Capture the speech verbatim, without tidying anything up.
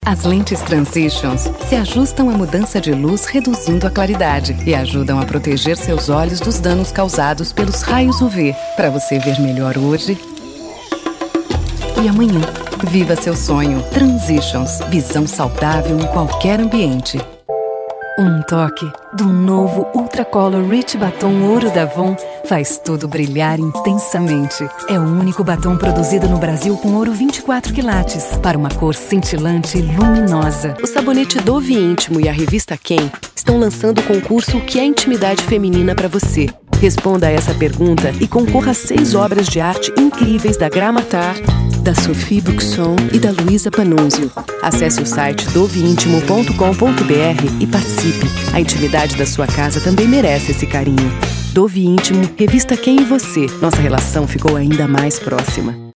As lentes Transitions se ajustam à mudança de luz, reduzindo a claridade e ajudam a proteger seus olhos dos danos causados pelos raios U V, para você ver melhor hoje e amanhã. Viva seu sonho. Transitions. Visão saudável em qualquer ambiente. Um toque do novo Ultra Color Rich Batom Ouro da Avon faz tudo brilhar intensamente. É o único batom produzido no Brasil com ouro vinte e quatro quilates para uma cor cintilante e luminosa. O sabonete Dove Íntimo e a revista Quem estão lançando o concurso O que é Intimidade Feminina para você. Responda a essa pergunta e concorra a seis obras de arte incríveis da Gramatar, da Sophie Buxon e da Luísa Panunzio. Acesse o site dove íntimo ponto com ponto b r e participe. A intimidade da sua casa também merece esse carinho. Dove Íntimo, revista Quem e Você. Nossa relação ficou ainda mais próxima.